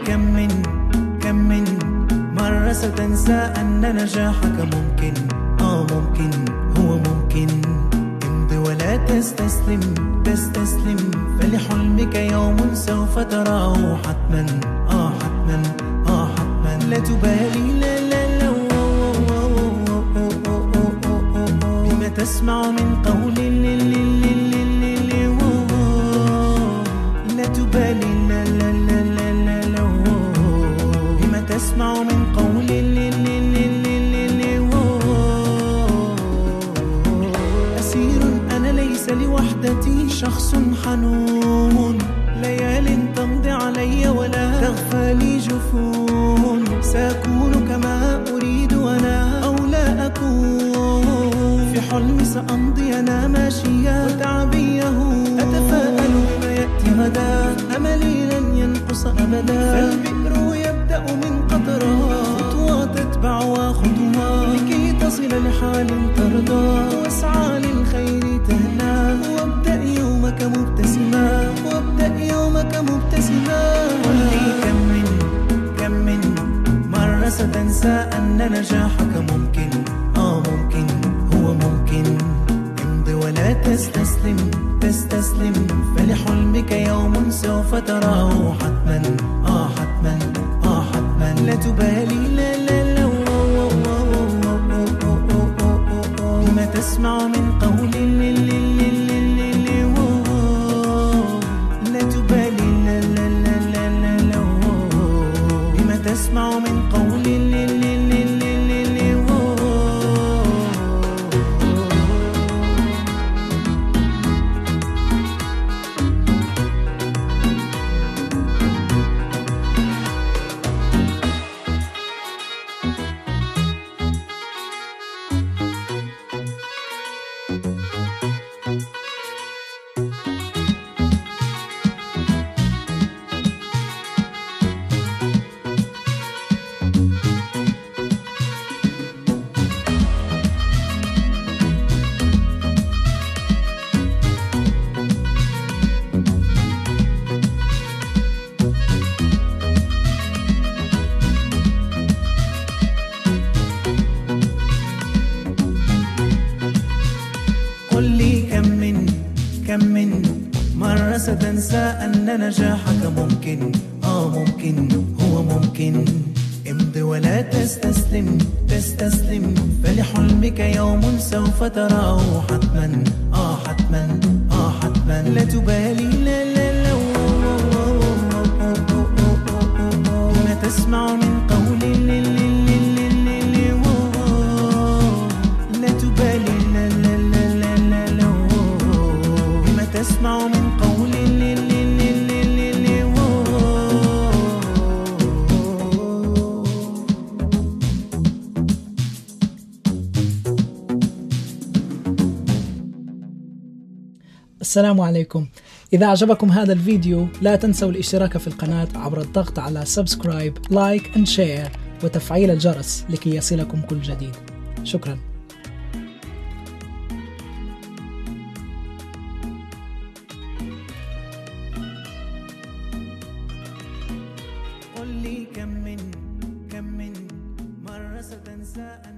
كم من مرة ستنسى أن نجاحك ممكن، ممكن، هو ممكن. امضي ولا تستسلم، فلحلمك يوم سوف تراه حتما، حتما، حتما. لا تبالي، لا لا لا بما تسمع من قول، لا تبالي، لا لا لا لا لا بما تسمع من قول، أسير أنا ليس لوحدتي، شخص حنون، ليال تمضي علي ولا تغفى لي جفون. سأكون كما أريد أنا أو لا أكون، في حلمي سأمضي أنا ماشيا وتعبيه. أتفائل بما يأتي غدا، أملي لن ينقص أبدا. فالبئر يبدأ من قطرة، خطوة تتبعها خطوة لكي تصل لحال ترضى. واسعى للخير تهنى، وابدأ يومك مبتسما، وابدأ يومك مبتسما. قل لي كم من مرة ستنسى أن نجاحك ممكن، ممكن، هو ممكن. امضي ولا تستسلم، فلحلمك يوم سوف تراه حتما، حتما، حتما. لا تبالي، لا لا لا بما تسمع من قول، لا تبالي، لا لا لا لا بما تسمع من قول. قل لي كم من مرة ستنسى أن نجاحك ممكن، ممكن، هو ممكن. امضي ولا تستسلم، فلحلمك يوم سوف تراه حتما، حتما، حتما. لا تبالي، لا لا لا بما تسمع من قول، لا تبالي، لا لا لا بما تسمع من قول. السلام عليكم. إذا أعجبكم هذا الفيديو لا تنسوا الاشتراك في القناة عبر الضغط على سبسكرايب، لايك and شير وتفعيل الجرس لكي يصلكم كل جديد. شكرا. قل لي كم من مرة ستنسى